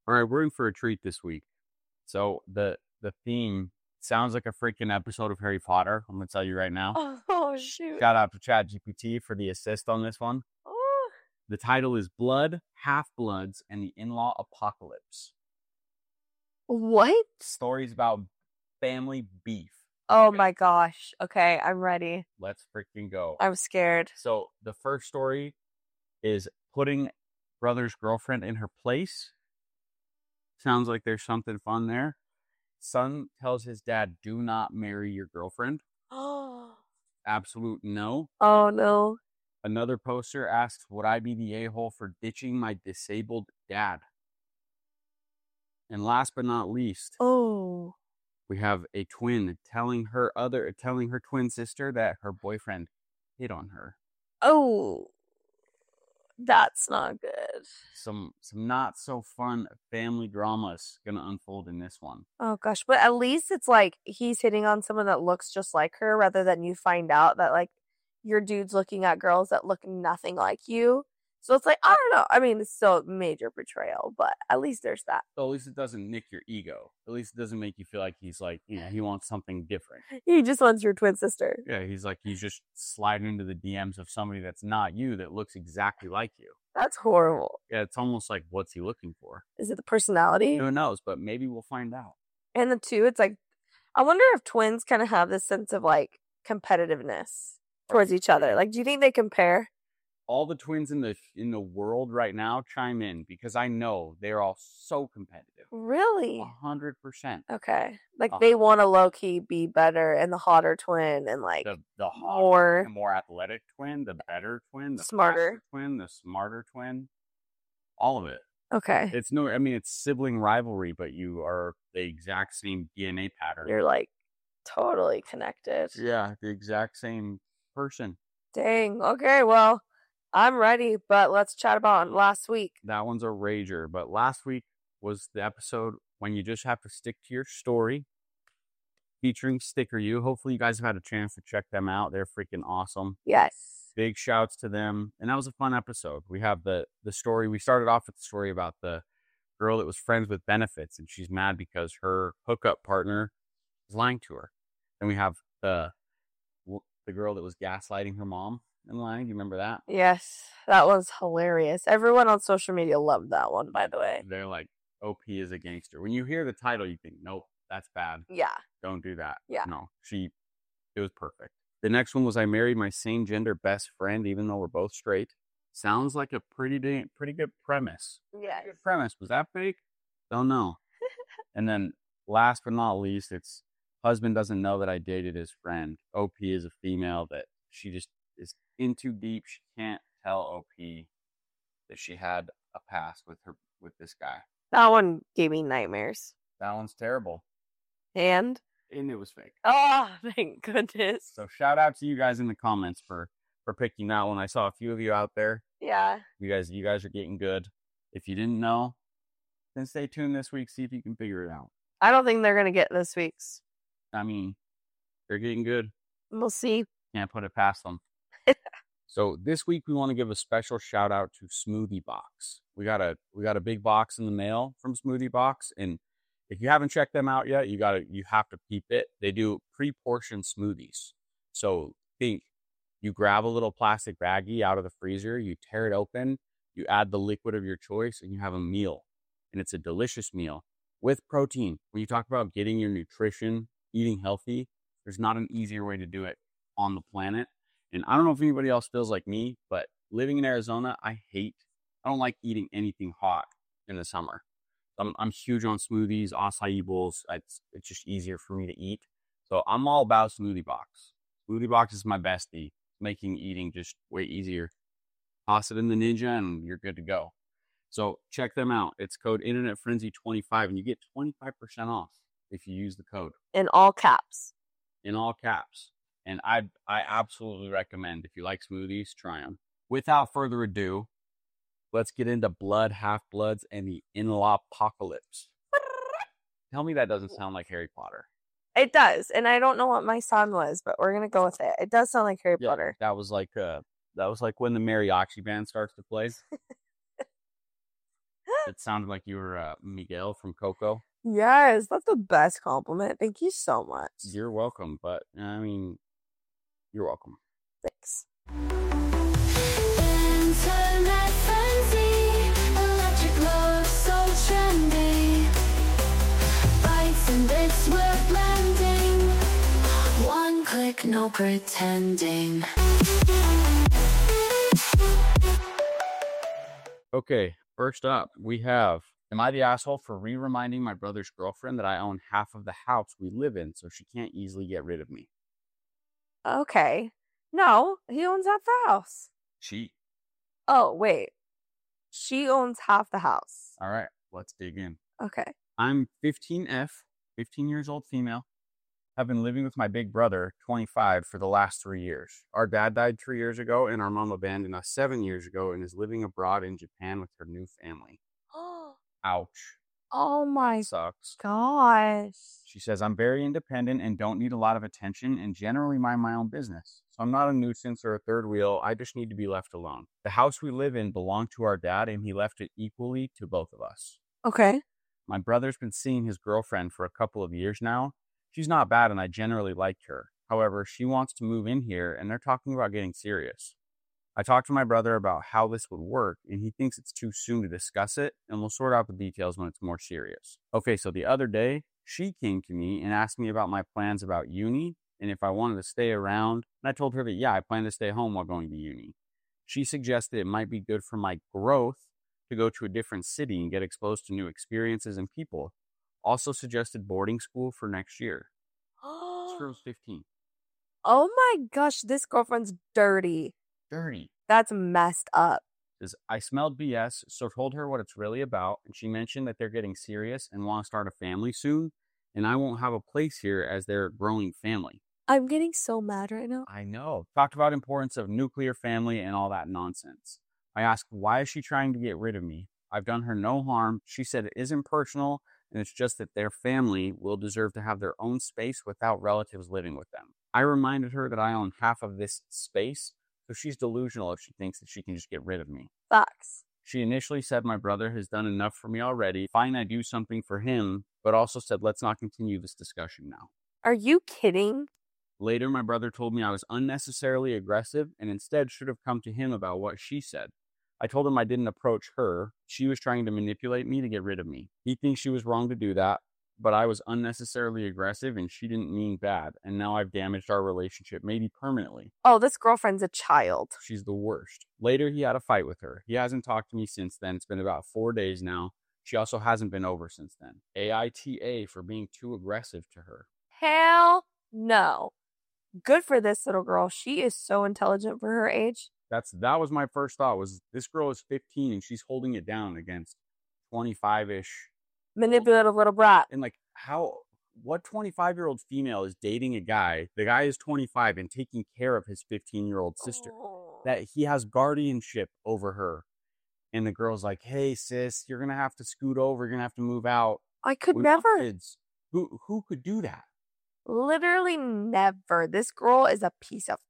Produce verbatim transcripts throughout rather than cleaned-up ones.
All right, we're in for a treat this week. So the the theme sounds like a freaking episode of Harry Potter. I'm gonna tell you right now. Oh, shoot. Shout out to ChatGPT for the assist on this one. Oh. The title is Blood, Half-Bloods, and the In-Law Apocalypse. What? Stories about family beef. Oh my gosh. Okay, I'm ready. Let's freaking go. I'm scared. So the first story is putting brother's girlfriend in her place. Sounds like there's something fun there. Son tells his dad, do not marry your girlfriend. Oh. Absolute no. Oh no. Another poster asks, would I be the a-hole for ditching my disabled dad? And last but not least, Oh. we have a twin telling her other telling her twin sister that her boyfriend hit on her. Oh. That's not good. Some some not so fun family dramas gonna unfold in this one. Oh gosh, but at least it's like he's hitting on someone that looks just like her, rather than you find out that like your dude's looking at girls that look nothing like you. So it's like, I don't know. I mean, it's still a major betrayal, but at least there's that. So at least it doesn't nick your ego. At least it doesn't make you feel like he's like, you know, he wants something different. He just wants your twin sister. Yeah, he's like, he's just sliding into the D Ms of somebody that's not you, that looks exactly like you. That's horrible. Yeah, it's almost like, what's he looking for? Is it the personality? Who knows? But maybe we'll find out. And the two, it's like, I wonder if twins kind of have this sense of like competitiveness towards each other. Like, do you think they compare? All the twins in the in the world right now chime in, because I know they're all so competitive. Really? A hundred percent. Okay. Like Uh, they want to low key be better, and the hotter twin, and like The the hotter, more the more athletic twin, the better twin, the smarter faster twin, the smarter twin, all of it. Okay. It's no, I mean, it's sibling rivalry, but you are the exact same D N A pattern. You're like totally connected. Yeah, the exact same person. Dang. Okay, well, I'm ready, but let's chat about last week. That one's a rager, but last week was the episode when you just have to stick to your story, featuring Sticker You. Hopefully you guys have had a chance to check them out. They're freaking awesome. Yes. Big shouts to them. And that was a fun episode. We have the the story. We started off with the story about the girl that was friends with benefits, and she's mad because her hookup partner is lying to her. Then we have the the girl that was gaslighting her mom and lying. Do you remember that? Yes. That was hilarious. Everyone on social media loved that one, by the way. They're like, O P is a gangster. When you hear the title, you think, nope, that's bad. Yeah. Don't do that. Yeah. No, she, it was perfect. The next one was I married my same gender best friend, even though we're both straight. Sounds like a pretty da- pretty good premise. Yes. Good premise. Was that fake? Don't know. And then last but not least, it's husband doesn't know that I dated his friend. O P is a female that she just is in too deep. She can't tell O P that she had a past with her with this guy. That one gave me nightmares. That one's terrible. And? And it was fake. Oh, thank goodness. So shout out to you guys in the comments for for picking that one. I saw a few of you out there. Yeah. You guys you guys are getting good. If you didn't know, then stay tuned this week, see if you can figure it out. I don't think they're going to get this week's. I mean, they're getting good. We'll see. Can't put it past them. So this week we want to give a special shout out to Smoothie Box. We got a we got a big box in the mail from Smoothie Box, and if you haven't checked them out yet, you gotta you have to peep it. They do pre-portioned smoothies. So think you grab a little plastic baggie out of the freezer, you tear it open, you add the liquid of your choice, and you have a meal. And it's a delicious meal with protein. When you talk about getting your nutrition, eating healthy, there's not an easier way to do it on the planet. And I don't know if anybody else feels like me, but living in Arizona, I hate, I don't like eating anything hot in the summer. I'm, I'm huge on smoothies, acai bowls. It's, it's just easier for me to eat. So I'm all about Smoothie Box. Smoothie Box is my bestie, making eating just way easier. Toss it in the Ninja and you're good to go. So check them out. It's code Internet Frenzy twenty-five, and you get twenty-five percent off if you use the code. In all caps. In all caps. And I I absolutely recommend, if you like smoothies, try them. Without further ado, let's get into Blood, Half-Bloods, and the In-Law Apocalypse. Tell me that doesn't sound like Harry Potter. It does, and I don't know what my sound was, but we're gonna go with it. It does sound like Harry Yeah, Potter. That was like uh, that was like when the mariachi band starts to play. It sounded like you were uh, Miguel from Coco. Yes, that's the best compliment. Thank you so much. You're welcome, but I mean, you're welcome. Thanks. Internet frenzy, electric love so trendy. Bytes and bits we're blending. One click, no pretending. Okay, first up, we have, am I the asshole for re-reminding my brother's girlfriend that I own half of the house we live in so she can't easily get rid of me? Okay. No, he owns half the house. She. Oh, wait. She owns half the house. All right, let's dig in. Okay. I'm fifteen F, fifteen years old female. Have been living with my big brother, twenty-five, for the last three years. Our dad died three years ago, and our mom abandoned us seven years ago and is living abroad in Japan with her new family. Ouch. Oh my Sucks. gosh. She says, I'm very independent and don't need a lot of attention and generally mind my own business. So I'm not a nuisance or a third wheel. I just need to be left alone. The house we live in belonged to our dad, and he left it equally to both of us. Okay. My brother's been seeing his girlfriend for a couple of years now. She's not bad, and I generally liked her. However, she wants to move in here, and they're talking about getting serious. I talked to my brother about how this would work, and he thinks it's too soon to discuss it, and we'll sort out the details when it's more serious. Okay, so the other day, she came to me and asked me about my plans about uni, and if I wanted to stay around, and I told her that, yeah, I plan to stay home while going to uni. She suggested it might be good for my growth to go to a different city and get exposed to new experiences and people. Also suggested boarding school for next year. This girl's fifteen. Oh my gosh, this girlfriend's dirty. Dirty. That's messed up. Says, I smelled B S, so told her what it's really about, and she mentioned that they're getting serious and want to start a family soon, and I won't have a place here as they're a growing family. I'm getting so mad right now. I know. Talked about importance of nuclear family and all that nonsense. I asked, why is she trying to get rid of me? I've done her no harm. She said it isn't personal, and it's just that their family will deserve to have their own space without relatives living with them. I reminded her that I own half of this space, so she's delusional if she thinks that she can just get rid of me. Facts. She initially said my brother has done enough for me already. Fine, I do something for him, but also said let's not continue this discussion now. Are you kidding? Later, my brother told me I was unnecessarily aggressive and instead should have come to him about what she said. I told him I didn't approach her. She was trying to manipulate me to get rid of me. He thinks she was wrong to do that, but I was unnecessarily aggressive and she didn't mean bad, and now I've damaged our relationship, maybe permanently. Oh, this girlfriend's a child. She's the worst. Later, he had a fight with her. He hasn't talked to me since then. It's been about four days now. She also hasn't been over since then. A I T A for being too aggressive to her. Hell no. Good for this little girl. She is so intelligent for her age. That's that was my first thought, was this girl is fifteen and she's holding it down against twenty-five-ish. Manipulative little brat. And like, how, what twenty-five-year-old female is dating a guy? The guy is twenty-five and taking care of his fifteen-year-old sister. Oh. That he has guardianship over her. And the girl's like, hey, sis, you're going to have to scoot over. You're going to have to move out. I could We want never. kids. Who, who could do that? Literally never. This girl is a piece of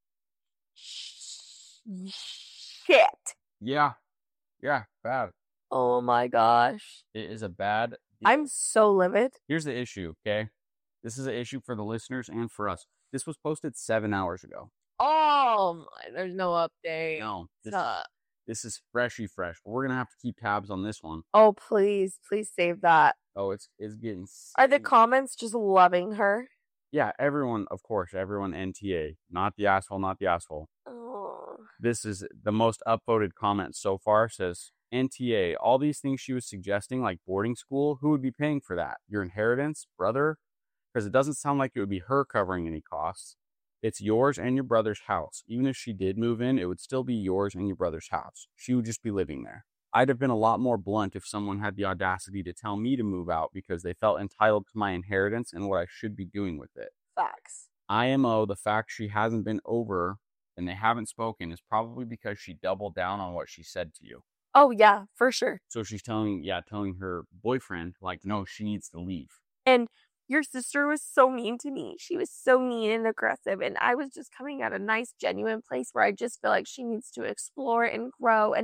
shit. Yeah. Yeah, bad. Oh my gosh. It is a bad deal. I'm so livid. Here's the issue, okay? This is an issue for the listeners and for us. This was posted seven hours ago. Oh my, there's no update. No, this, Stop. this is freshy fresh. But we're gonna have to keep tabs on this one. Oh, please, please save that. Oh, it's it's getting. Are the sick. comments just loving her? Yeah, everyone, of course, everyone N T A, not the asshole, not the asshole. Oh. This is the most upvoted comment so far. Says N T A, all these things she was suggesting, like boarding school, who would be paying for that? Your inheritance, brother? Because it doesn't sound like it would be her covering any costs. It's yours and your brother's house. Even if she did move in, it would still be yours and your brother's house. She would just be living there. I'd have been a lot more blunt if someone had the audacity to tell me to move out because they felt entitled to my inheritance and what I should be doing with it. Facts. I M O, the fact she hasn't been over and they haven't spoken is probably because she doubled down on what she said to you. Oh, yeah, for sure. So she's telling, yeah, telling her boyfriend, like, no, she needs to leave. And your sister was so mean to me. She was so mean and aggressive. And I was just coming at a nice, genuine place where I just feel like she needs to explore and grow and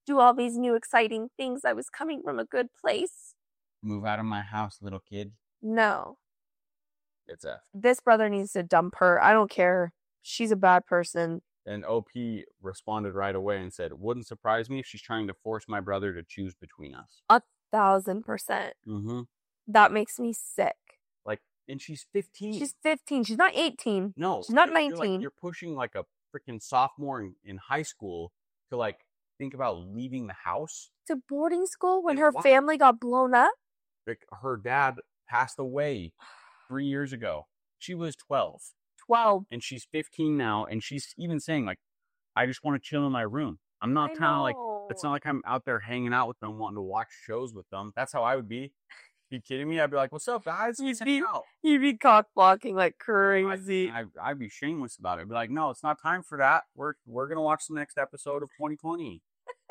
do all these new exciting things. I was coming from a good place. Move out of my house, little kid. No. It's F. This brother needs to dump her. I don't care. She's a bad person. And O P responded right away and said, wouldn't surprise me if she's trying to force my brother to choose between us. A thousand percent. Mm-hmm. That makes me sick. Like, and she's fifteen. She's fifteen. She's not eighteen. No. She's not you're, nineteen. You're, like, you're pushing like a freaking sophomore in, in high school to like think about leaving the house. To boarding school when And her why? family got blown up? Like, her dad passed away three years ago. She was twelve. twelve. And she's fifteen now. And she's even saying, like, I just want to chill in my room. I'm not I kind of like, know. it's not like I'm out there hanging out with them, wanting to watch shows with them. That's how I would be. You kidding me? I'd be like, what's up, guys? You'd Let's be- hang out. You'd be cock blocking like crazy. I, I, I'd be shameless about it. I'd be like, no, it's not time for that. We're we're gonna watch the next episode of twenty twenty.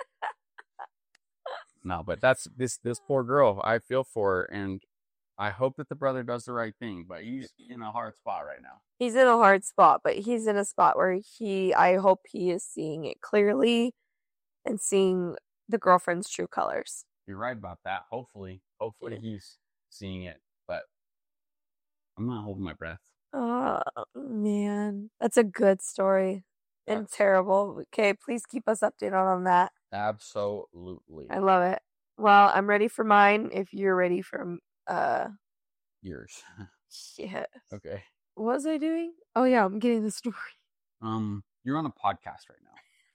No, but that's this this poor girl. I feel for her, and I hope that the brother does the right thing. But he's in a hard spot right now. He's in a hard spot, but he's in a spot where he, I hope he is seeing it clearly and seeing the girlfriend's true colors. You're right about that. Hopefully, hopefully Yeah. he's seeing it. But I'm not holding my breath. Oh, man. That's a good story and That's- terrible. Okay, please keep us updated on that. Absolutely. I love it. Well, I'm ready for mine if you're ready for, uh, Yours. shit. Okay. What was I doing? Oh, yeah, I'm getting the story. Um, you're on a podcast right now.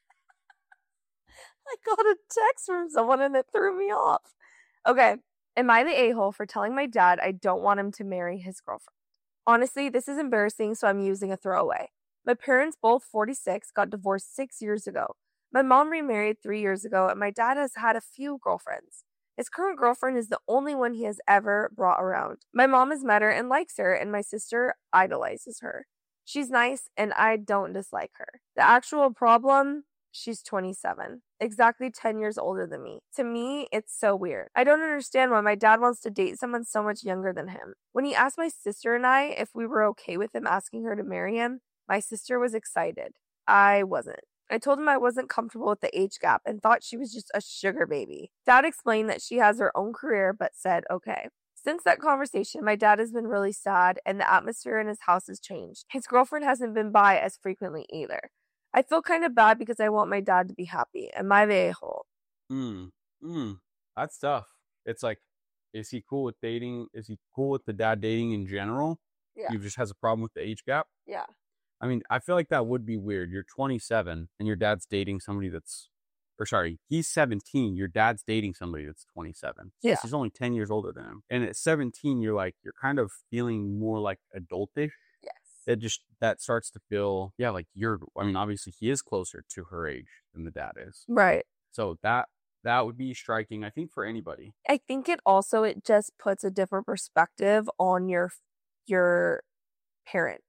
I got a text from someone and it threw me off. Okay. Am I the a-hole for telling my dad I don't want him to marry his girlfriend? Honestly, this is embarrassing, so I'm using a throwaway. My parents, both forty-six, got divorced six years ago. My mom remarried three years ago, and my dad has had a few girlfriends. His current girlfriend is the only one he has ever brought around. My mom has met her and likes her, and my sister idolizes her. She's nice, and I don't dislike her. The actual problem, she's twenty-seven, exactly ten years older than me. To me, it's so weird. I don't understand why my dad wants to date someone so much younger than him. When he asked my sister and I if we were okay with him asking her to marry him, my sister was excited. I wasn't. I told him I wasn't comfortable with the age gap and thought she was just a sugar baby. Dad explained that she has her own career but said okay. Since that conversation, my dad has been really sad and the atmosphere in his house has changed. His girlfriend hasn't been by as frequently either. I feel kind of bad because I want my dad to be happy. Am I the a-hole? Mm. Mm. That's tough. It's like, is he cool with dating? Is he cool with the dad dating in general? Yeah. He just has a problem with the age gap? Yeah. I mean, I feel like that would be weird. You're twenty-seven and your dad's dating somebody that's, or sorry, he's seventeen. Your dad's dating somebody that's twenty-seven. Yeah. Yes, he's only ten years older than him. And at seventeen, you're like, you're kind of feeling more like adultish. Yes. It just, that starts to feel, yeah, like you're, I mean, obviously he is closer to her age than the dad is. Right. So that, that would be striking, I think, for anybody. I think it also, it just puts a different perspective on your, your parent.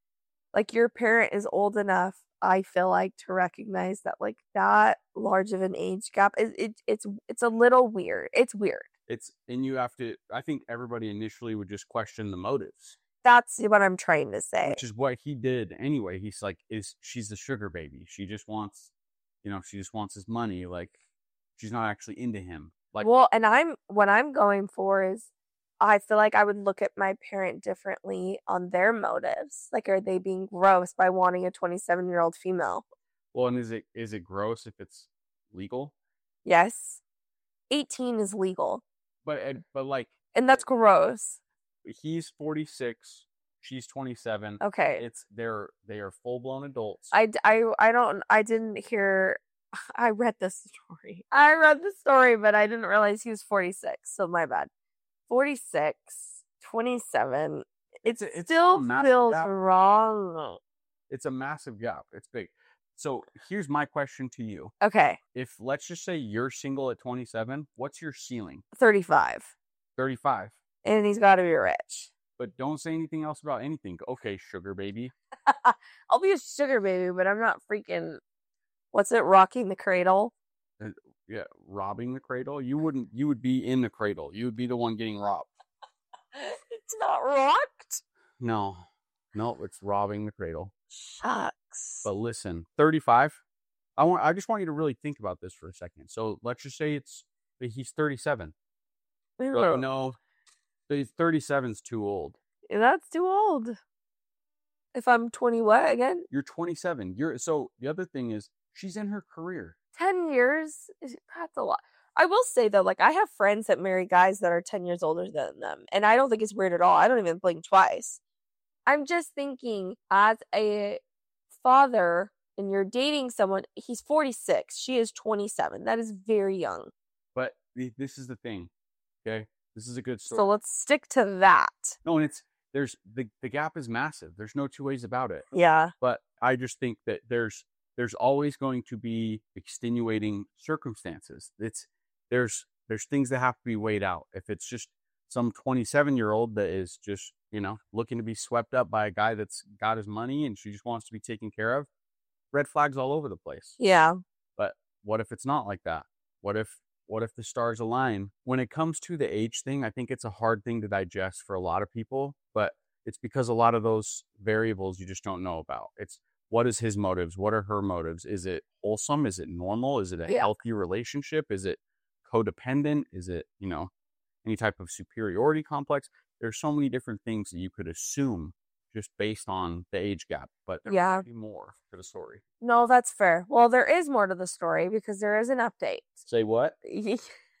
Like your parent is old enough, I feel like, to recognize that like that large of an age gap is it, it's it's a little weird. It's weird. It's, and you have to, I think everybody initially would just question the motives, That's what I'm trying to say. which is what he did anyway. He's like, is she's the sugar baby. She just wants, you know, she just wants his money. Like, she's not actually into him. Like, Well, and I'm what I'm going for is I feel like I would look at my parent differently on their motives. Like, are they being gross by wanting a twenty-seven year old female? well, and is it, is it gross if it's legal? Yes. eighteen is legal. But, and- but like, And that's gross. he's forty-six, she's twenty-seven. Okay. It's, they're, they are full blown adults. I, d- I, I don't, I didn't hear, I read the story. I read the story, but I didn't realize he was forty-six. So my bad. forty-six, twenty-seven. It's It a- it's still a massive feels gap. wrong. It's a massive gap. It's big. So here's my question to you. Okay. If, let's just say you're single at twenty-seven, what's your ceiling? thirty-five. thirty-five. And he's got to be rich. But don't say anything else about anything. Okay, sugar baby. I'll be a sugar baby, but I'm not freaking, what's it, rocking the cradle? Yeah, robbing the cradle. You wouldn't, you would be in the cradle. You would be the one getting robbed. It's not rocked. No, no, it's robbing the cradle. Shucks. But listen, thirty-five, I want. I just want you to really think about this for a second. So let's just say it's he's thirty-seven. You're like, no, thirty-seven is too old. That's too old. If I'm twenty, what again? You're twenty-seven. You're so the other thing is she's in her career. ten years, that's a lot. I will say though, like I have friends that marry guys that are ten years older than them, and I don't think it's weird at all. I don't even blink twice. I'm just thinking, as a father, and you're dating someone, he's forty-six, she is twenty-seven. That is very young. But this is the thing, okay? This is a good story. So let's stick to that. No, and it's there's the the gap is massive. There's no two ways about it. Yeah. But I just think that there's there's always going to be extenuating circumstances. It's there's there's things that have to be weighed out. If it's just some twenty-seven year old that is just, you know, looking to be swept up by a guy that's got his money and she just wants to be taken care of, red flags all over the place. Yeah. But what if it's not like that? What if what if the stars align? When it comes to the age thing, I think it's a hard thing to digest for a lot of people, but it's because a lot of those variables you just don't know about. It's what is his motives? What are her motives? Is it wholesome? Is it normal? Is it a Yeah. healthy relationship? Is it codependent? Is it, you know, any type of superiority complex? There's so many different things that you could assume just based on the age gap, but there Yeah. might be more to the story. No, that's fair. Well, there is more to the story because there is an update. Say what? Yeah.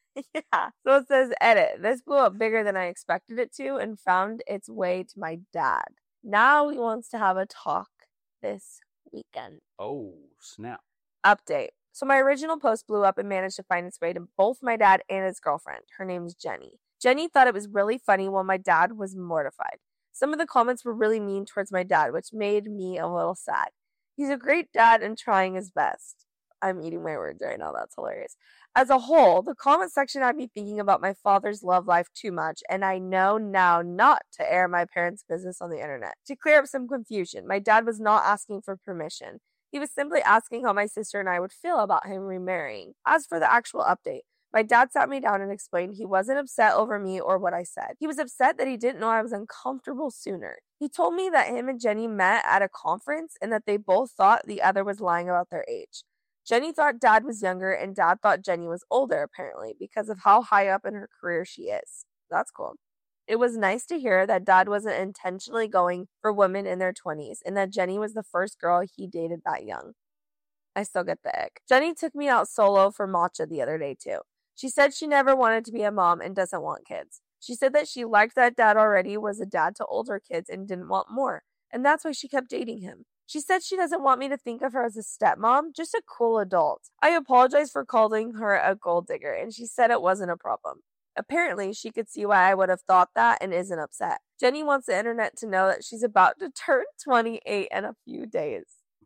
So it says, edit. This blew up bigger than I expected it to and found its way to my dad. Now he wants to have a talk this weekend. Oh, snap. Update. So my original post blew up and managed to find its way to both my dad and his girlfriend. Her name's Jenny. Jenny thought it was really funny while my dad was mortified. Some of the comments were really mean towards my dad, which made me a little sad. He's a great dad and trying his best. I'm eating my words right now. That's hilarious. As a whole, the comment section had me thinking about my father's love life too much, and I know now not to air my parents' business on the internet. To clear up some confusion, my dad was not asking for permission. He was simply asking how my sister and I would feel about him remarrying. As for the actual update, my dad sat me down and explained he wasn't upset over me or what I said. He was upset that he didn't know I was uncomfortable sooner. He told me that him and Jenny met at a conference and that they both thought the other was lying about their age. Jenny thought dad was younger and dad thought Jenny was older, apparently, because of how high up in her career she is. That's cool. It was nice to hear that dad wasn't intentionally going for women in their twenties and that Jenny was the first girl he dated that young. I still get the ick. Jenny took me out solo for matcha the other day, too. She said she never wanted to be a mom and doesn't want kids. She said that she liked that dad already was a dad to older kids and didn't want more, and that's why she kept dating him. She said she doesn't want me to think of her as a stepmom, just a cool adult. I apologized for calling her a gold digger, and she said it wasn't a problem. Apparently, she could see why I would have thought that and isn't upset. Jenny wants the internet to know that she's about to turn twenty-eight in a few days.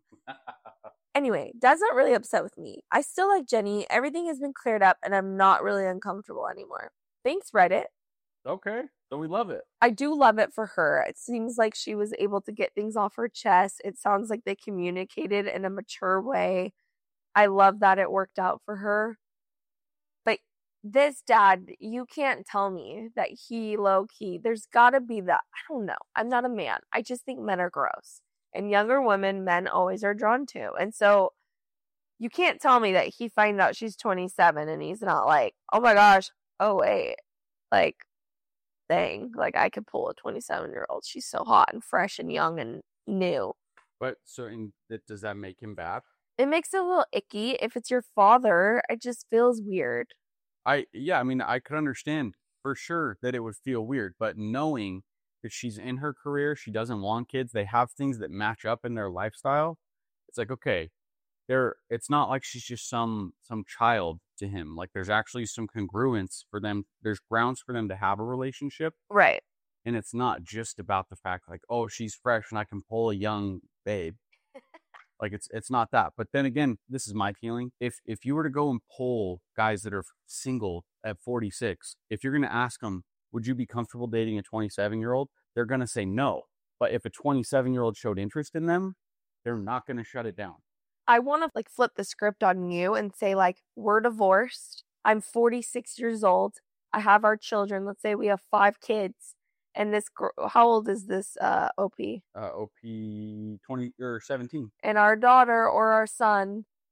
Anyway, Dad's not really upset with me. I still like Jenny. Everything has been cleared up, and I'm not really uncomfortable anymore. Thanks, Reddit. Okay, so we love it. I do love it for her. It seems like she was able to get things off her chest. It sounds like they communicated in a mature way. I love that it worked out for her. But this dad, you can't tell me that he low-key, there's got to be that. I don't know. I'm not a man. I just think men are gross. And younger women, men always are drawn to. And so you can't tell me that he finds out she's twenty-seven and he's not like, oh my gosh, oh wait, like, dang, like I could pull a twenty-seven year old. She's so hot and fresh and young and new. But so in, that, does that make him bad? It makes it a little icky. If it's your father, it just feels weird. I, yeah, I mean, I could understand for sure that it would feel weird, but knowing that she's in her career, she doesn't want kids, they have things that match up in their lifestyle. It's like, okay, there, it's not like she's just some some child to him. Like there's actually some congruence for them. There's grounds for them to have a relationship. Right. And it's not just about the fact like, oh, she's fresh and I can pull a young babe. Like it's it's not that. But then again, this is my feeling. If if you were to go and poll guys that are single at forty-six, if you're going to ask them, would you be comfortable dating a twenty-seven year old? They're going to say no. But if a twenty-seven year old showed interest in them, they're not going to shut it down. I want to like flip the script on you and say like, we're divorced. I'm forty-six years old. I have our children. Let's say we have five kids. And this girl, how old is this uh, O P? Uh, O P twenty or seventeen. And our daughter or our son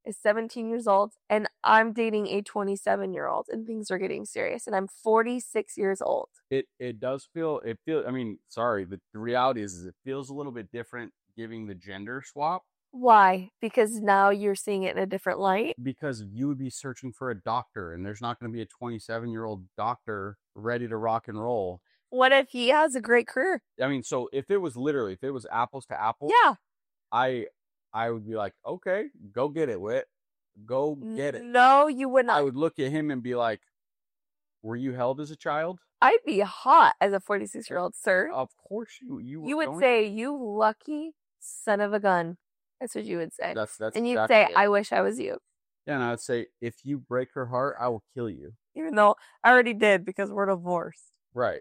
is seventeen years old and I'm dating a twenty-seven year old and things are getting serious and I'm forty-six years old. It it does feel it feel I mean, sorry, the, the reality is, is it feels a little bit different giving the gender swap. Why? Because now you're seeing it in a different light? Because you would be searching for a doctor and there's not going to be a twenty-seven year old doctor ready to rock and roll. What if he has a great career? I mean, so if it was literally, if it was apples to apples, Yeah. I I would be like, okay, go get it, Whit. Go get it. No, you would not. I would look at him and be like, were you held as a child? I'd be hot as a forty-six year old, sir. Of course you you, You would going- say, you lucky son of a gun. That's what you would say. that's that's and you'd exactly say, it. I wish I was you. Yeah, and I would say, if you break her heart, I will kill you. Even though I already did because we're divorced. Right.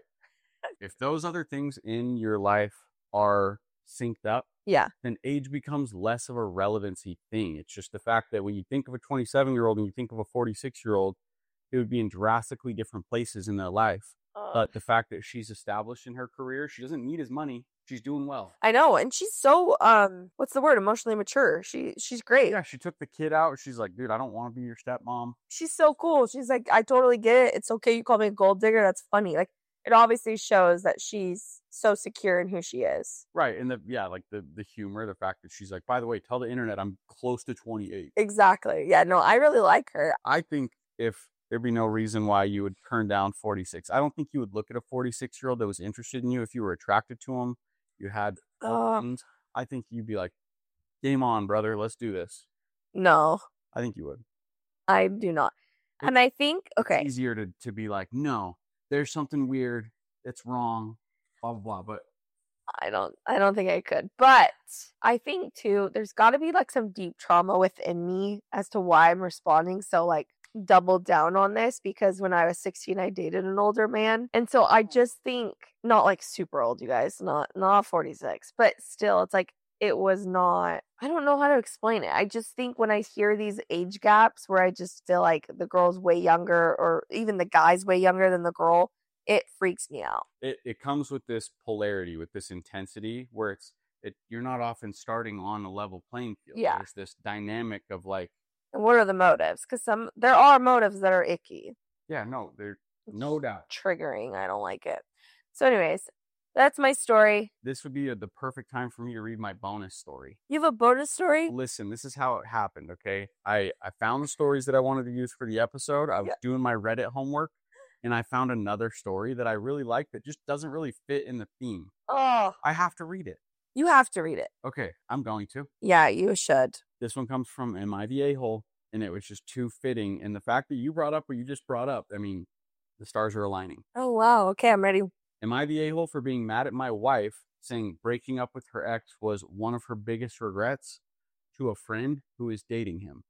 If those other things in your life are synced up, Yeah. then age becomes less of a relevancy thing. It's just the fact that when you think of a twenty-seven year old and you think of a forty-six year old, it would be in drastically different places in their life. Uh, But the fact that she's established in her career, she doesn't need his money. She's doing well. I know, and she's so um, what's the word? Emotionally mature. She she's great. Yeah, she took the kid out. She's like, dude, I don't want to be your stepmom. She's so cool. She's like, I totally get it. It's okay. You call me a gold digger. That's funny. Like, it obviously shows that she's so secure in who she is. Right. And the yeah, like the the humor, the fact that she's like, by the way, tell the internet I'm close to twenty-eight. Exactly. Yeah. No, I really like her. I think if there'd be no reason why you would turn down forty-six. I don't think you would look at a forty-six year old that was interested in you if you were attracted to him. You had Uh, options. I think you'd be like, game on, brother. Let's do this. no, I think you would. I do not. It- And I think okay. It's easier to, to be like, no, there's something weird. It's wrong. Blah, blah, blah. But I don't I don't think I could. But I think too, there's gotta be like some deep trauma within me as to why I'm responding so like double down on this because when I was sixteen I dated an older man. And so I just think not like super old, you guys, not not forty-six, but still it's like it was not I don't know how to explain it. I just think when I hear these age gaps where I just feel like the girl's way younger or even the guy's way younger than the girl, it freaks me out. it, it comes with this polarity, with this intensity where it's, it, you're not often starting on a level playing field. Yeah. There's this dynamic of like, And what are the motives? Because some there are motives that are icky, yeah, no, there's no doubt. triggering. I don't like it. So, anyways, that's my story. This would be a, the perfect time for me to read my bonus story. You have a bonus story? Listen, this is how it happened, okay? I, I found the stories that I wanted to use for the episode. I was Yeah. doing my Reddit homework, and I found another story that I really like that just doesn't really fit in the theme. Oh, I have to read it. you have to read it. Okay, I'm going to. Yeah, you should. This one comes from Am I the A-hole? And it was just too fitting. And the fact that you brought up what you just brought up, I mean, the stars are aligning. Oh, wow. Okay, I'm ready. Am I the a-hole for being mad at my wife, saying breaking up with her ex was one of her biggest regrets, to a friend who is dating him?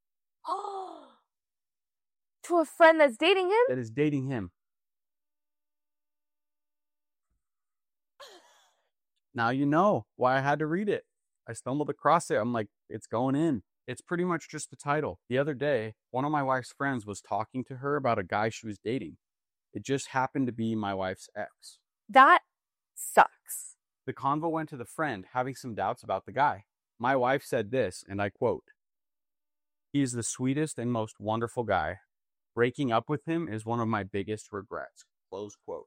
To a friend that's dating him? That is dating him. Now you know why I had to read it. I stumbled across it. I'm like, it's going in. It's pretty much just the title. The other day, one of my wife's friends was talking to her about a guy she was dating. It just happened to be my wife's ex. That sucks. The convo went to the friend, having some doubts about the guy. My wife said this, and I quote, "He is the sweetest and most wonderful guy. Breaking up with him is one of my biggest regrets." Close quote.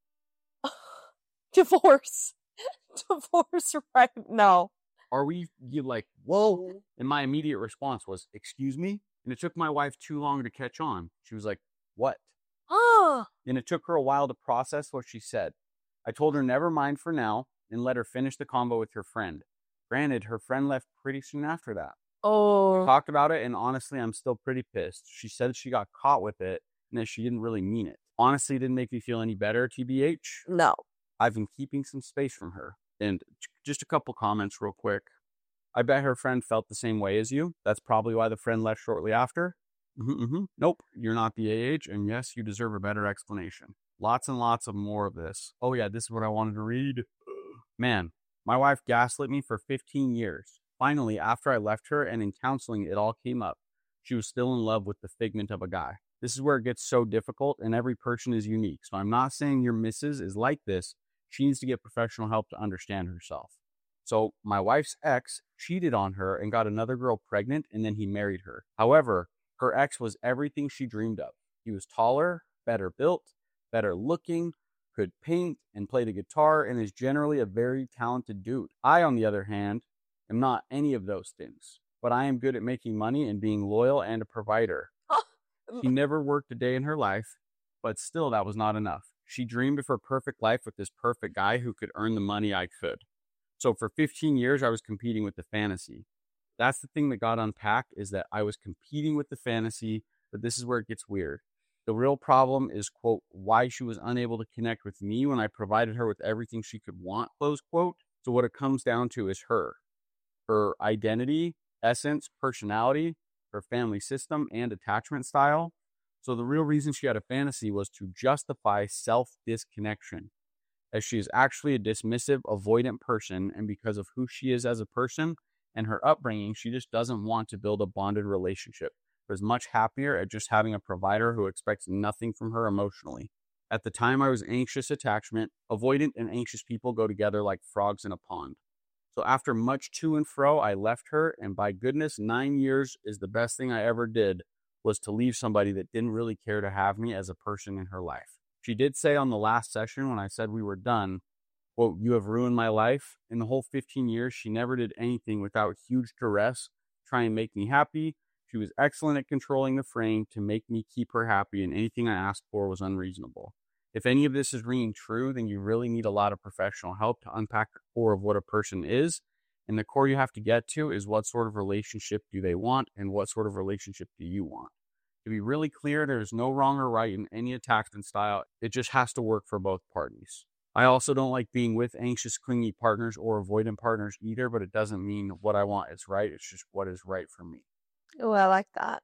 Divorce. Divorce right now. Are we you like, whoa? And my immediate response was, excuse me? And it took my wife too long to catch on. She was like, what? Oh, And it took her a while to process what she said. I told her never mind for now and let her finish the convo with her friend. Granted, her friend left pretty soon after that. oh. Talked about it, and honestly, I'm still pretty pissed. She said she got caught with it and that she didn't really mean it. Honestly, it didn't make me feel any better, T B H. No. I've been keeping some space from her. And just a couple comments real quick. I bet her friend felt the same way as you. That's probably why the friend left shortly after. Mm-hmm, mm-hmm. Nope, you're not the A H, and yes, you deserve a better explanation. Lots and lots of more of this. Oh yeah, this is what I wanted to read. Man, my wife gaslit me for fifteen years. Finally, after I left her and in counseling, it all came up. She was still in love with the figment of a guy. This is where it gets so difficult, and every person is unique. So I'm not saying your missus is like this. She needs to get professional help to understand herself. So my wife's ex cheated on her and got another girl pregnant, and then he married her. However, her ex was everything she dreamed of. He was taller, better built, better looking, could paint and play the guitar, and is generally a very talented dude. I, on the other hand, am not any of those things, but I am good at making money and being loyal and a provider. She never worked a day in her life, but still that was not enough. She dreamed of her perfect life with this perfect guy who could earn the money I could. So for fifteen years, I was competing with the fantasy. That's the thing that got unpacked, is that I was competing with the fantasy, but this is where it gets weird. The real problem is, quote, why she was unable to connect with me when I provided her with everything she could want, close quote. So what it comes down to is her. Her identity, essence, personality, her family system, and attachment style. So the real reason she had a fantasy was to justify self-disconnection, as she is actually a dismissive, avoidant person, and because of who she is as a person and her upbringing, she just doesn't want to build a bonded relationship. But is much happier at just having a provider who expects nothing from her emotionally. At the time, I was anxious attachment. Avoidant and anxious people go together like frogs in a pond. So after much to and fro, I left her, and by goodness, nine years is the best thing I ever did, was to leave somebody that didn't really care to have me as a person in her life. She did say on the last session when I said we were done, quote, you have ruined my life. In the whole fifteen years, she never did anything without huge duress, try and make me happy. She was excellent at controlling the frame to make me keep her happy, and anything I asked for was unreasonable. If any of this is ringing true, then you really need a lot of professional help to unpack the core of what a person is. And the core you have to get to is, what sort of relationship do they want, and what sort of relationship do you want? To be really clear, there is no wrong or right in any attachment style. It just has to work for both parties. I also don't like being with anxious, clingy partners or avoidant partners either, but it doesn't mean what I want is right. It's just what is right for me. Oh, I like that.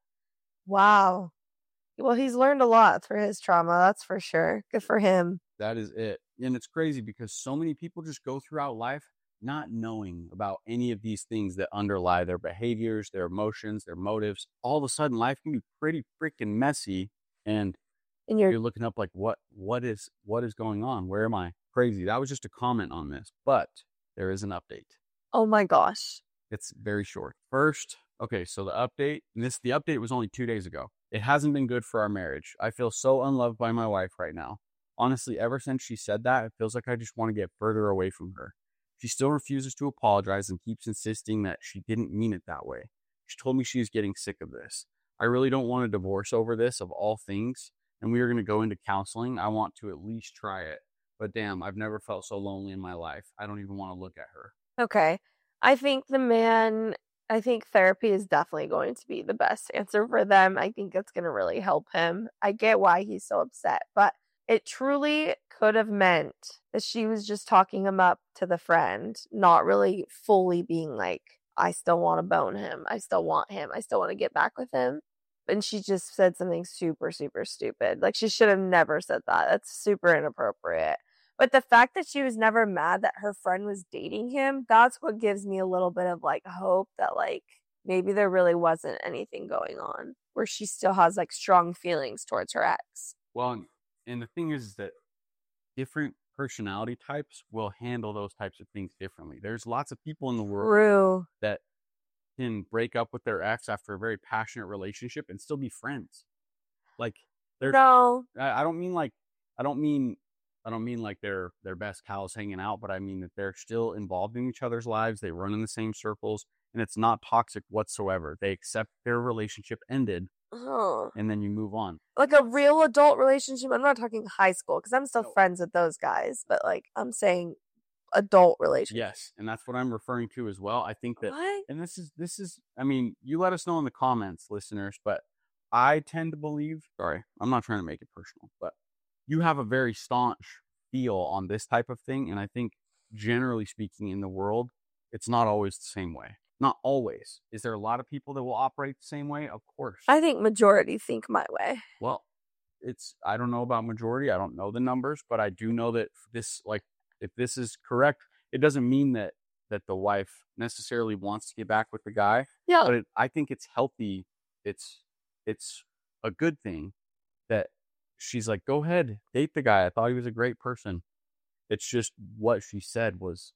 Wow. Well, he's learned a lot through his trauma, that's for sure. Good for him. That is it. And it's crazy because so many people just go throughout life not knowing about any of these things that underlie their behaviors, their emotions, their motives. All of a sudden, life can be pretty freaking messy, and, And you're, you're looking up like, what, what is, what is going on? Where am I? Crazy. That was just a comment on this, but there is an update. oh my gosh. It's very short. First, okay, so the update, and this, the update was only two days ago. It hasn't been good for our marriage. I feel so unloved by my wife right now. Honestly, ever since she said that, it feels like I just want to get further away from her. She still refuses to apologize and keeps insisting that she didn't mean it that way. She told me she is getting sick of this. I really don't want a divorce over this, of all things, and we are going to go into counseling. I want to at least try it. But damn, I've never felt so lonely in my life. I don't even want to look at her. Okay. I think the man, I think therapy is definitely going to be the best answer for them. I think it's going to really help him. I get why he's so upset, but it truly could have meant that she was just talking him up to the friend, not really fully being like, I still want to bone him. I still want him. I still want to get back with him. And she just said something super, super stupid. Like, she should have never said that. That's super inappropriate. But the fact that she was never mad that her friend was dating him, that's what gives me a little bit of like hope that like maybe there really wasn't anything going on, where she still has like strong feelings towards her ex. Well, and the thing is, is that different personality types will handle those types of things differently. There's lots of people in the world True. that can break up with their ex after a very passionate relationship and still be friends. Like, there's, No. I I don't mean like, I don't mean, I don't mean like they're their best pals hanging out, but I mean that they're still involved in each other's lives. They run in the same circles, and it's not toxic whatsoever. They accept their relationship ended, Oh. and then you move on. Like a real adult relationship. I'm not talking high school because I'm still No. friends with those guys, but like I'm saying adult relationship. Yes, and that's what I'm referring to as well. I think that, What? and this is this is, I mean, you let us know in the comments, listeners, but I tend to believe, sorry, I'm not trying to make it personal, but you have a very staunch feel on this type of thing, and I think generally speaking in the world, it's not always the same way. Not always. Is there a lot of people that will operate the same way? Of course. I think majority think my way. Well, it's, I don't know about majority. I don't know the numbers, but I do know that this, like, if this is correct, it doesn't mean that that the wife necessarily wants to get back with the guy. Yeah. But it, I think it's healthy. It's it's a good thing that she's like, go ahead, date the guy. I thought he was a great person. It's just what she said was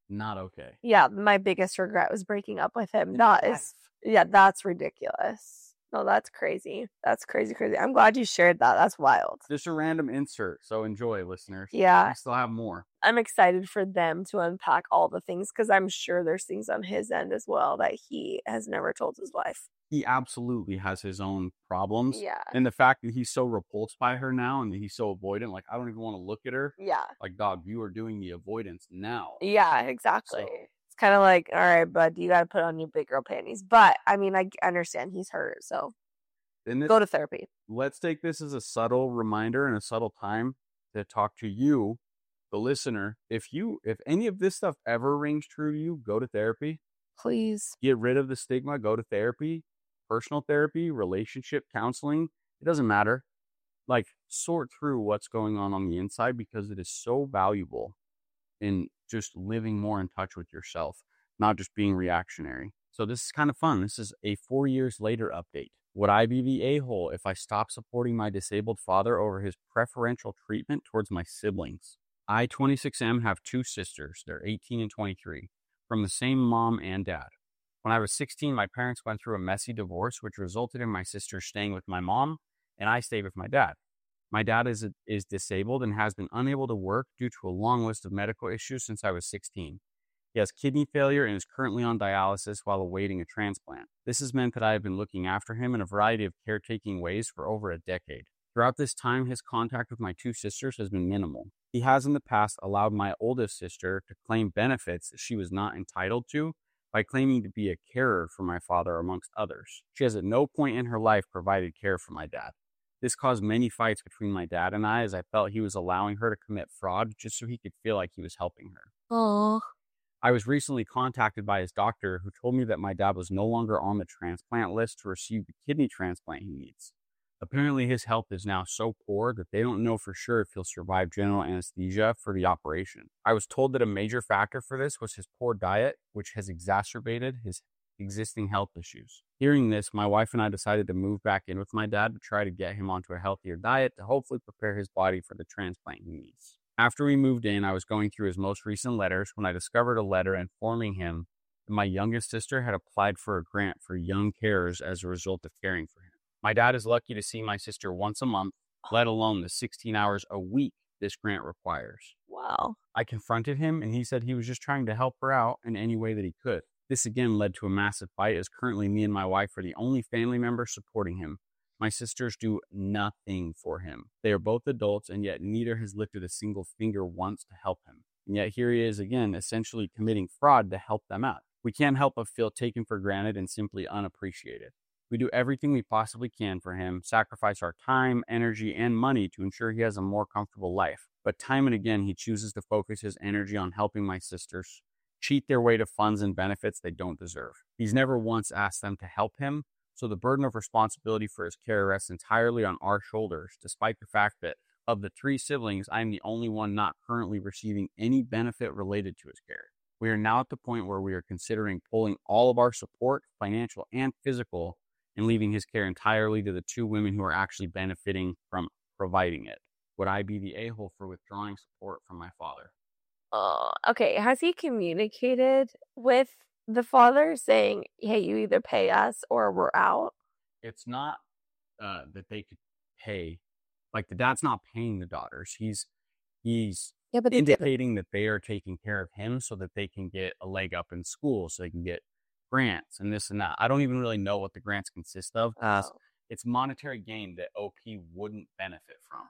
not okay. Yeah, my biggest regret was breaking up with him. In That life. is, yeah, that's ridiculous. No, that's crazy. That's crazy, crazy. I'm glad you shared that. That's wild. Just a random insert. So enjoy, listeners. Yeah. We still have more. I'm excited for them to unpack all the things because I'm sure there's things on his end as well that he has never told his wife. He absolutely has his own problems. Yeah. And the fact that he's so repulsed by her now and that he's so avoidant, like, I don't even want to look at her. Yeah. Like, dog, you are doing the avoidance now. Yeah, exactly. So- It's kind of like, all right, bud, you got to put on your big girl panties. But I mean, I g- understand he's hurt. So And this, go to therapy. let's take this as a subtle reminder and a subtle time to talk to you, the listener. If you, if any of this stuff ever rings true to you, go to therapy. Please. Get rid of the stigma. Go to therapy, personal therapy, relationship counseling. It doesn't matter. Like, sort through what's going on on the inside because it is so valuable in just living more in touch with yourself, not just being reactionary. So this is kind of fun. This is a four years later update. Would I be the a-hole if I stopped supporting my disabled father over his preferential treatment towards my siblings? I, twenty-six M, have two sisters. They're eighteen and twenty-three, from the same mom and dad. When I was sixteen, my parents went through a messy divorce, which resulted in my sister staying with my mom, and I stayed with my dad. My dad is is disabled and has been unable to work due to a long list of medical issues since I was sixteen. He has kidney failure and is currently on dialysis while awaiting a transplant. This has meant that I have been looking after him in a variety of caretaking ways for over a decade. Throughout this time, his contact with my two sisters has been minimal. He has in the past allowed my oldest sister to claim benefits that she was not entitled to by claiming to be a carer for my father, amongst others. She has at no point in her life provided care for my dad. This caused many fights between my dad and I, as I felt he was allowing her to commit fraud just so he could feel like he was helping her. Oh. I was recently contacted by his doctor, who told me that my dad was no longer on the transplant list to receive the kidney transplant he needs. Apparently, his health is now so poor that they don't know for sure if he'll survive general anesthesia for the operation. I was told that a major factor for this was his poor diet, which has exacerbated his existing health issues. Hearing this, my wife and I decided to move back in with my dad to try to get him onto a healthier diet to hopefully prepare his body for the transplant he needs. After we moved in, I was going through his most recent letters when I discovered a letter informing him that my youngest sister had applied for a grant for young carers as a result of caring for him. My dad is lucky to see my sister once a month, let alone the sixteen hours a week this grant requires. Wow. I confronted him and he said he was just trying to help her out in any way that he could. This again led to a massive fight, as currently me and my wife are the only family members supporting him. My sisters do nothing for him. They are both adults, and yet neither has lifted a single finger once to help him. And yet here he is again, essentially committing fraud to help them out. We can't help but feel taken for granted and simply unappreciated. We do everything we possibly can for him, sacrifice our time, energy, and money to ensure he has a more comfortable life. But time and again, he chooses to focus his energy on helping my sisters, cheat their way to funds and benefits they don't deserve. He's never once asked them to help him, so the burden of responsibility for his care rests entirely on our shoulders, despite the fact that of the three siblings, I am the only one not currently receiving any benefit related to his care. We are now at the point where we are considering pulling all of our support, financial and physical, and leaving his care entirely to the two women who are actually benefiting from providing it. Would I be the a-hole for withdrawing support from my father? Uh, okay. Has he communicated with the father saying, hey, you either pay us or we're out? It's not uh, that they could pay. Like, the dad's not paying the daughters. He's he's Yeah, but indicating that they are taking care of him so that they can get a leg up in school, so they can get grants and this and that. I don't even really know what the grants consist of. Oh. It's monetary gain that O P wouldn't benefit from.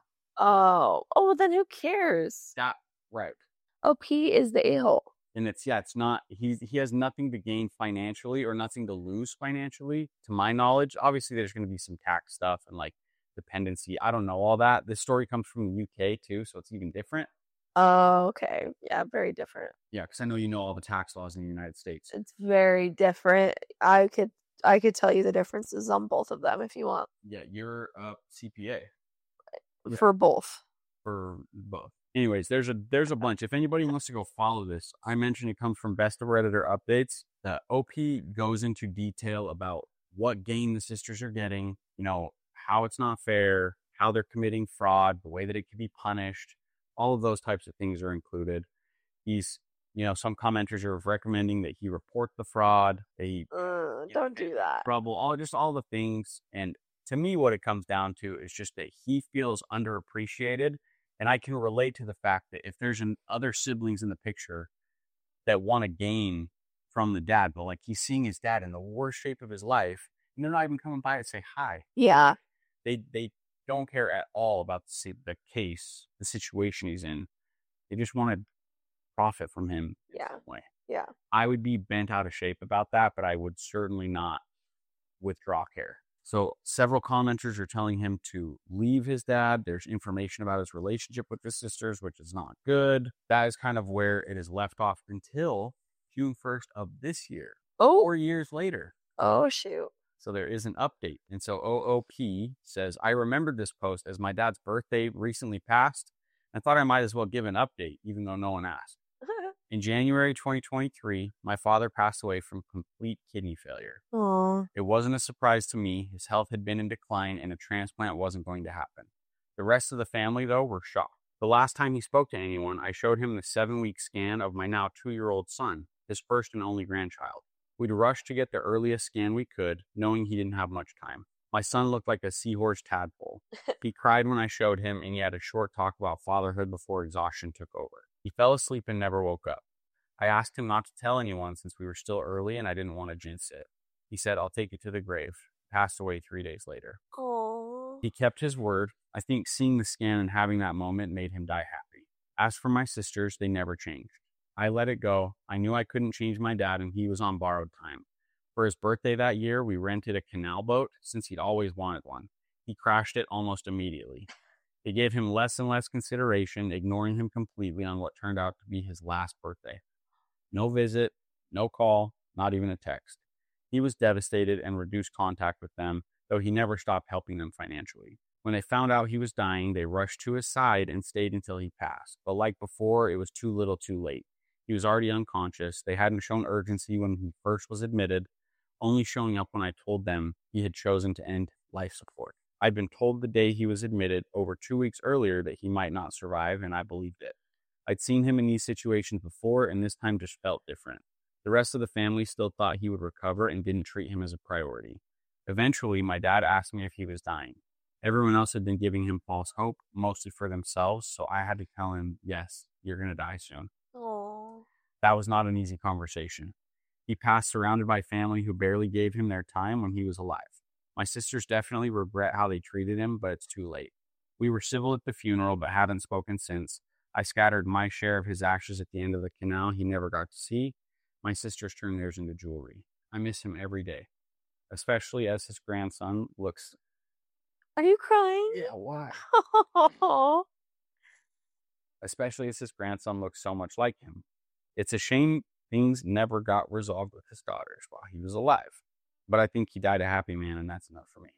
Oh. Oh, well, then who cares? That right. O P is the a-hole. And it's, yeah, it's not, he, he has nothing to gain financially or nothing to lose financially, to my knowledge. Obviously, there's going to be some tax stuff and like dependency. I don't know all that. This story comes from the U K too, so it's even different. Oh, okay. Yeah, very different. Yeah, because I know you know all the tax laws in the United States. It's very different. I could I could tell you the differences on both of them if you want. Yeah, you're a C P A. Yeah. For both. For both. Anyways, there's a there's a bunch. If anybody wants to go follow this, I mentioned it comes from Best of Redditor Updates. The O P goes into detail about what gain the sisters are getting, you know, how it's not fair, how they're committing fraud, the way that it can be punished. All of those types of things are included. He's you know, some commenters are recommending that he report the fraud, that he Uh, don't do that. trouble, all just all the things. And to me, what it comes down to is just that he feels underappreciated. And I can relate to the fact that if there's an, other siblings in the picture that want to gain from the dad, but like he's seeing his dad in the worst shape of his life, and they're not even coming by to say hi. Yeah. They they don't care at all about the, the case, the situation he's in. They just want to profit from him in Yeah. some way. Yeah. I would be bent out of shape about that, but I would certainly not withdraw care. So several commenters are telling him to leave his dad. There's information about his relationship with his sisters, which is not good. That is kind of where it is left off until June first of this year, Oh. four years later. Oh, shoot. So there is an update. And so O O P says, I remembered this post as my dad's birthday recently passed. I thought I might as well give an update, even though no one asked. In January twenty twenty-three, my father passed away from complete kidney failure. Aw. It wasn't a surprise to me. His health had been in decline and a transplant wasn't going to happen. The rest of the family, though, were shocked. The last time he spoke to anyone, I showed him the seven-week scan of my now two-year-old son, his first and only grandchild. We'd rushed to get the earliest scan we could, knowing he didn't have much time. My son looked like a seahorse tadpole. He cried when I showed him, and he had a short talk about fatherhood before exhaustion took over. He fell asleep and never woke up. I asked him not to tell anyone since we were still early and I didn't want to jinx it. He said, I'll take you to the grave. Passed away three days later. Aw. He kept his word. I think seeing the scan and having that moment made him die happy. As for my sisters, they never changed. I let it go. I knew I couldn't change my dad and he was on borrowed time. For his birthday that year, we rented a canal boat since he'd always wanted one. He crashed it almost immediately. It gave him less and less consideration, ignoring him completely on what turned out to be his last birthday. No visit, no call, not even a text. He was devastated and reduced contact with them, though he never stopped helping them financially. When they found out he was dying, they rushed to his side and stayed until he passed. But like before, it was too little too late. He was already unconscious. They hadn't shown urgency when he first was admitted, only showing up when I told them he had chosen to end life support. I'd been told the day he was admitted over two weeks earlier that he might not survive, and I believed it. I'd seen him in these situations before, and this time just felt different. The rest of the family still thought he would recover and didn't treat him as a priority. Eventually, my dad asked me if he was dying. Everyone else had been giving him false hope, mostly for themselves, so I had to tell him, yes, you're going to die soon. Aw. That was not an easy conversation. He passed surrounded by family who barely gave him their time when he was alive. My sisters definitely regret how they treated him, but it's too late. We were civil at the funeral, but hadn't spoken since. I scattered my share of his ashes at the end of the canal he never got to see. My sisters turned theirs into jewelry. I miss him every day, especially as his grandson looks... Are you crying? Yeah, why? Aw. Especially as his grandson looks so much like him. It's a shame things never got resolved with his daughters while he was alive. But I think he died a happy man, and that's enough for me.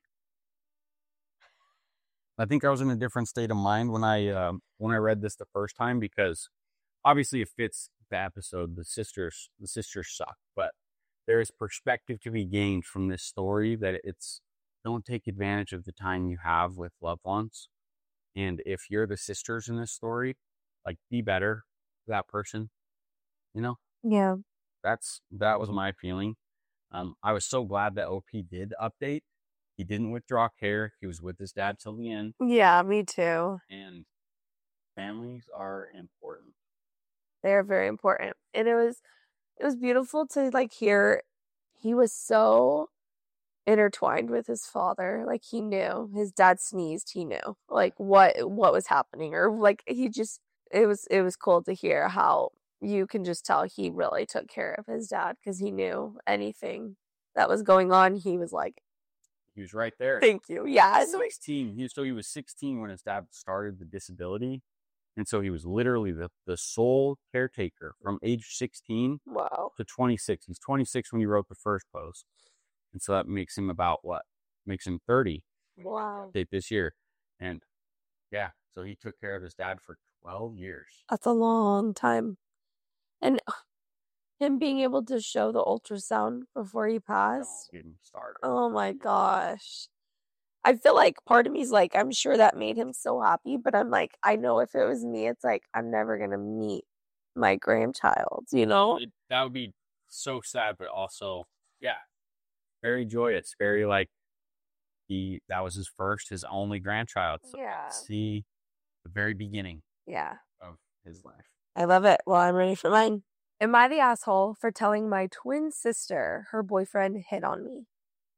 I think I was in a different state of mind when I uh, when I read this the first time, because obviously it fits the episode. The sisters, the sisters suck, but there is perspective to be gained from this story that it's don't take advantage of the time you have with loved ones. And if you're the sisters in this story, like, be better for that person. You know, Yeah. that's that was my feeling. Um, I was so glad that O P did update. He didn't withdraw care. He was with his dad till the end. Yeah, me too. And families are important. They're very important. And it was it was beautiful to like hear he was so intertwined with his father. Like, he knew his dad sneezed, he knew like what what was happening, or like he just it was it was cool to hear how you can just tell he really took care of his dad, because he knew anything that was going on. He was like, He was right there. thank you. Yeah. and- sixteen. He, so he was sixteen when his dad started the disability. And so he was literally the, the sole caretaker from age sixteen Wow. to twenty-six. He's twenty-six when he wrote the first post. And so that makes him about what? Makes him thirty Wow. date this year. And yeah, so he took care of his dad for twelve years. That's a long time. And him being able to show the ultrasound before he Don't passed. get him started. Oh my gosh. I feel like part of me is like, I'm sure that made him so happy, but I'm like, I know if it was me, it's like, I'm never going to meet my grandchild, you know? It, that would be so sad, but also, yeah, very joyous. Very like he that was his first, his only grandchild. So Yeah. see the very beginning Yeah. of his life. I love it. Well, I'm ready for mine. Am I the asshole for telling my twin sister her boyfriend hit on me?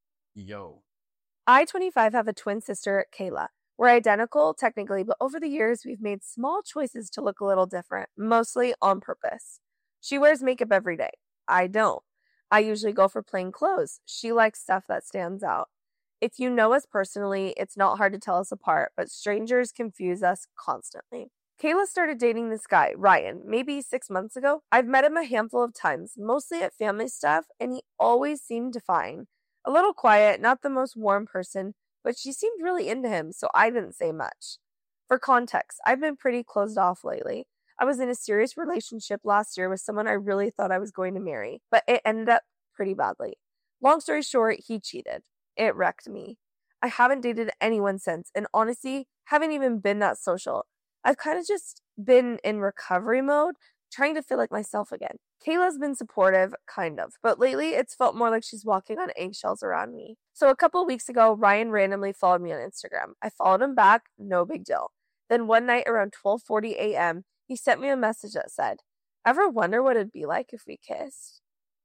Yo. I, twenty-five, have a twin sister, Kayla. We're identical, technically, but over the years, we've made small choices to look a little different, mostly on purpose. She wears makeup every day. I don't. I usually go for plain clothes. She likes stuff that stands out. If you know us personally, it's not hard to tell us apart, but strangers confuse us constantly. Kayla started dating this guy, Ryan, maybe six months ago. I've met him a handful of times, mostly at family stuff, and he always seemed fine. A little quiet, not the most warm person, but she seemed really into him, so I didn't say much. For context, I've been pretty closed off lately. I was in a serious relationship last year with someone I really thought I was going to marry, but it ended up pretty badly. Long story short, he cheated. It wrecked me. I haven't dated anyone since, and honestly, haven't even been that social. I've kind of just been in recovery mode, trying to feel like myself again. Kayla's been supportive, kind of, but lately it's felt more like she's walking on eggshells around me. So a couple weeks ago, Ryan randomly followed me on Instagram. I followed him back, no big deal. Then one night around twelve forty a.m., he sent me a message that said, "Ever wonder what it'd be like if we kissed?"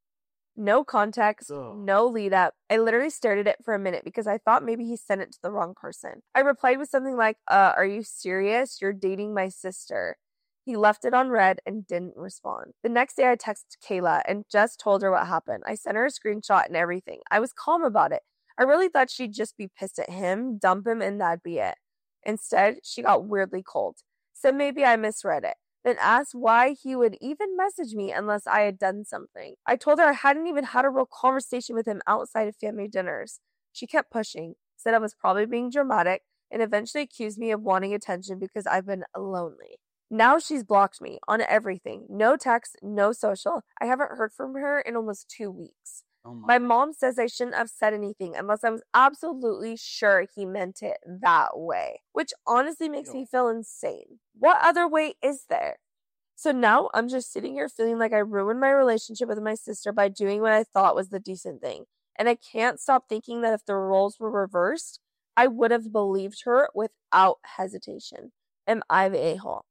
No context, Ugh. no lead up. I literally stared at it for a minute because I thought maybe he sent it to the wrong person. I replied with something like, uh, are you serious? You're dating my sister. He left it on read and didn't respond. The next day I texted Kayla and just told her what happened. I sent her a screenshot and everything. I was calm about it. I really thought she'd just be pissed at him, dump him, and that'd be it. Instead, she got weirdly cold. Said maybe I misread it. Then asked why he would even message me unless I had done something. I told her I hadn't even had a real conversation with him outside of family dinners. She kept pushing, said I was probably being dramatic, and eventually accused me of wanting attention because I've been lonely. Now she's blocked me on everything. No text, no social. I haven't heard from her in almost two weeks. Oh My mom says I shouldn't have said anything unless I was absolutely sure he meant it that way, which honestly makes Yo. me feel insane. What other way is there? So now I'm just sitting here feeling like I ruined my relationship with my sister by doing what I thought was the decent thing. And I can't stop thinking that if the roles were reversed, I would have believed her without hesitation. Am I the a-hole?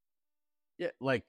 Yeah, like,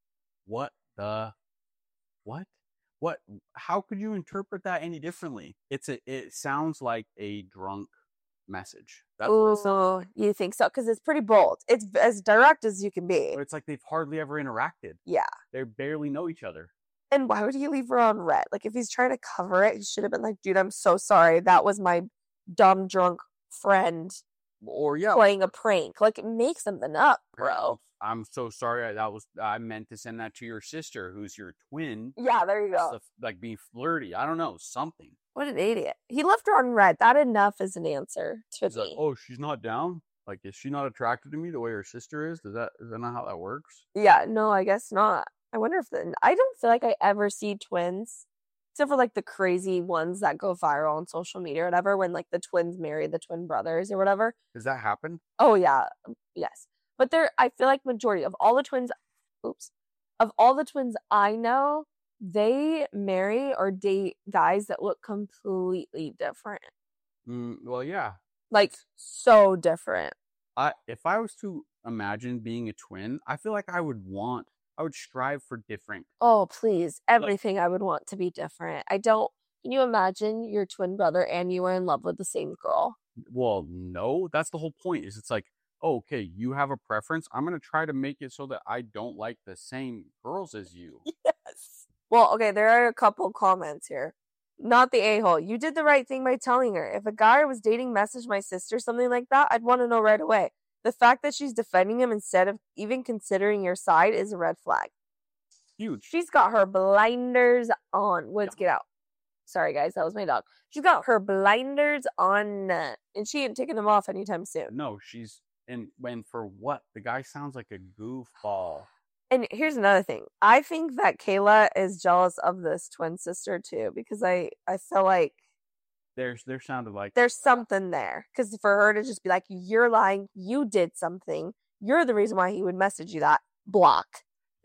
what the, what, what? How could you interpret that any differently? It's a. It sounds like a drunk message. That's what it sounds. Ooh, you think so? Because it's pretty bold. It's as direct as you can be. But it's like they've hardly ever interacted. Yeah. They barely know each other. And why would he leave her on red? Like, if he's trying to cover it, he should have been like, dude, I'm so sorry. That was my dumb, drunk friend Or yeah, playing a prank. Like, make something up, bro. I'm so sorry. I, that was I meant to send that to your sister, who's your twin. Yeah, there you go. Stuff, like being flirty. I don't know, something. What an idiot. He left her on red. That enough is an answer to He's me. like, oh, she's not down. Like, is she not attracted to me the way her sister is? Does that is that not how that works? Yeah, no, I guess not. I wonder if the, I don't feel like I ever see twins, except for like the crazy ones that go viral on social media or whatever, when like the twins marry the twin brothers or whatever. Does that happen? Oh yeah, yes. But there, I feel like majority of all the twins, oops, of all the twins I know, they marry or date guys that look completely different. Mm, well, yeah. Like, so different. I if I was to imagine being a twin, I feel like I would want, I would strive for different. Oh, please. Everything I would want to be different. I don't, can you imagine your twin brother and you are in love with the same girl? Well, no, that's the whole point. Is it's like, oh, okay, you have a preference. I'm gonna try to make it so that I don't like the same girls as you. Yes. Well, okay, there are a couple comments here. Not the a-hole. You did the right thing by telling her. If a guy I was dating messaged my sister something like that, I'd want to know right away. The fact that she's defending him instead of even considering your side is a red flag. Huge. She's got her blinders on. Woods, get out. Sorry, guys, that was my dog. She's got her blinders on, and she ain't taking them off anytime soon. No, she's and when for what? The guy sounds like a goofball. And here's another thing. I think that Kayla is jealous of this twin sister too, because I, I feel like There's there sounded like there's something there. Because for her to just be like, you're lying, you did something, you're the reason why he would message you that, block.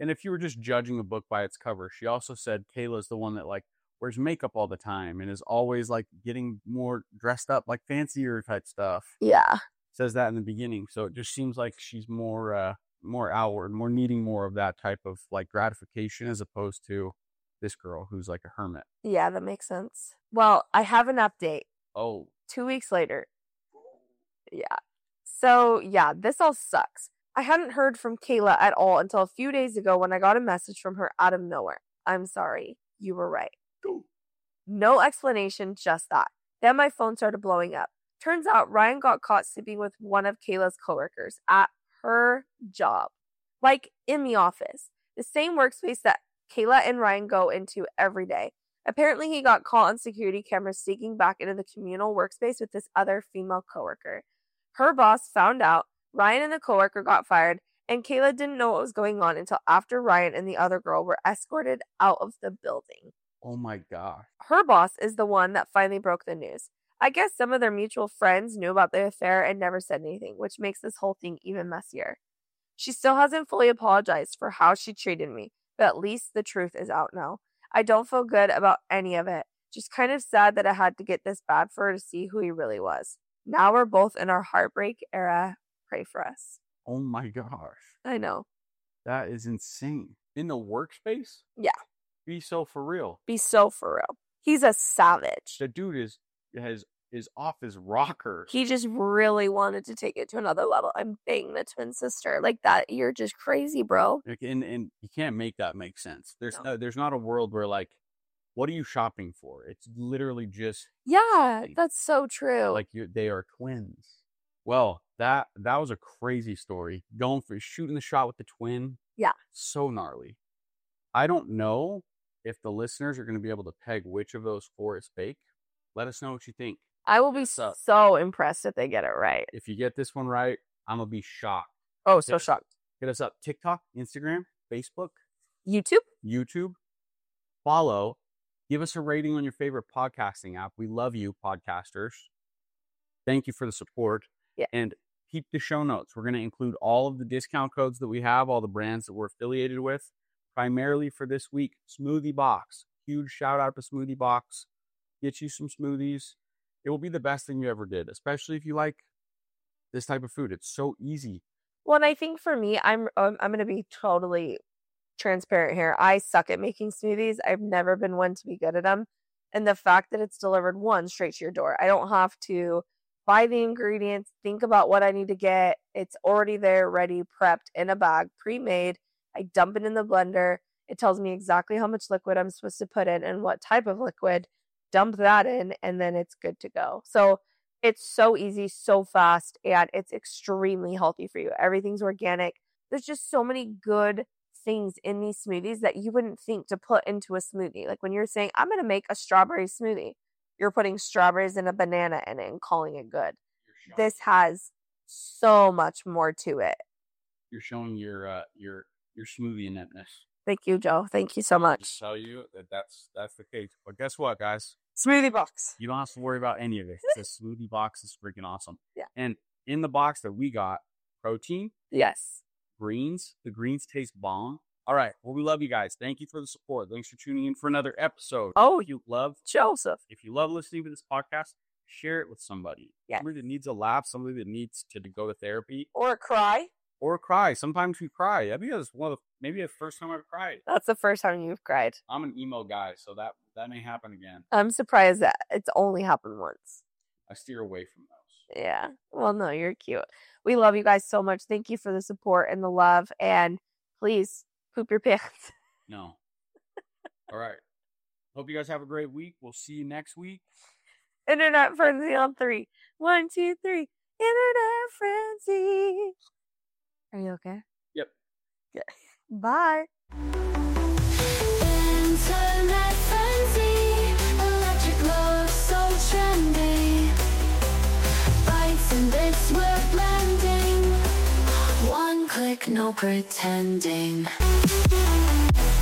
And if you were just judging a book by its cover, she also said Kayla's the one that like wears makeup all the time and is always like getting more dressed up, like fancier type stuff. Yeah. Says that in the beginning. So it just seems like she's more uh more outward, more needing more of that type of like gratification as opposed to this girl who's like a hermit. Yeah, that makes sense. Well, I have an update. Oh. Two weeks later. Yeah. So, yeah, this all sucks. I hadn't heard from Kayla at all until a few days ago when I got a message from her out of nowhere. I'm sorry. You were right. No explanation, just that. Then my phone started blowing up. Turns out Ryan got caught sleeping with one of Kayla's coworkers at her job. Like in the office. The same workspace that Kayla and Ryan go into every day. Apparently he got caught on security cameras sneaking back into the communal workspace with this other female coworker. Her boss found out, Ryan and the coworker got fired, and Kayla didn't know what was going on until after Ryan and the other girl were escorted out of the building. Oh my gosh. Her boss is the one that finally broke the news. I guess some of their mutual friends knew about the affair and never said anything, which makes this whole thing even messier. She still hasn't fully apologized for how she treated me, but at least the truth is out now. I don't feel good about any of it. Just kind of sad that I had to get this bad for her to see who he really was. Now we're both in our heartbreak era. Pray for us. Oh my gosh. I know. That is insane. In the workspace? Yeah. Be so for real. Be so for real. He's a savage. The dude is has is off his rocker. He just really wanted to take it to another level. I'm banging the twin sister like that. You're just crazy, bro. Like, and and you can't make that make sense. There's No. no, there's not a world where like, what are you shopping for? It's literally just Yeah, that's so true. like you they are twins. Well, that that was a crazy story. Going for shooting the shot with the twin. Yeah. So gnarly. I don't know if the listeners are going to be able to peg which of those four is fake. Let us know what you think. I will be What's up? so impressed if they get it right. If you get this one right, I'm going to be shocked. Oh, so Yeah. shocked. Hit us up TikTok, Instagram, Facebook, YouTube? YouTube. Follow. Give us a rating on your favorite podcasting app. We love you, podcasters. Thank you for the support. Yeah. And keep the show notes. We're going to include all of the discount codes that we have, all the brands that we're affiliated with. Primarily for this week, Smoothie Box. Huge shout out to Smoothie Box. Get you some smoothies. It will be the best thing you ever did, especially if you like this type of food. It's so easy. Well, and I think for me, I'm um, I'm going to be totally transparent here. I suck at making smoothies. I've never been one to be good at them. And the fact that it's delivered, one, straight to your door. I don't have to buy the ingredients, think about what I need to get. It's already there, ready, prepped in a bag, pre-made. I dump it in the blender. It tells me exactly how much liquid I'm supposed to put in and what type of liquid. Dump that in, and then it's good to go. So it's so easy, so fast, and it's extremely healthy for you. Everything's organic. There's just so many good things in these smoothies that you wouldn't think to put into a smoothie. Like when you're saying, I'm going to make a strawberry smoothie, you're putting strawberries and a banana in it and calling it good. This has so much more to it. You're showing your uh, your your smoothie ineptness. Thank you, Joe. Thank you so I much. tell you that that's that's the case. But guess what, guys? Smoothie box. You don't have to worry about any of it. The smoothie box is freaking awesome. Yeah. And in the box that we got, protein, Yes. greens. The greens taste bomb. All right. Well, we love you guys. Thank you for the support. Thanks for tuning in for another episode. Oh, If you love Joseph. if you love listening to this podcast, share it with somebody. Yes. Somebody that needs a laugh, somebody that needs to go to therapy Or cry. or cry. Sometimes we cry. I think that's one of the, maybe the first time I've cried. That's the first time you've cried. I'm an emo guy, so that that may happen again. I'm surprised that it's only happened once. I steer away from those. Yeah. Well, no, you're cute. We love you guys so much. Thank you for the support and the love. And please poop your pants. No. All right. Hope you guys have a great week. We'll see you next week. Internet frenzy on three. One, two, three. Internet frenzy. Are you okay? Yep. Bye. Internet frenzy, electric love so trendy. Bytes and bits we're blending. One click, no pretending.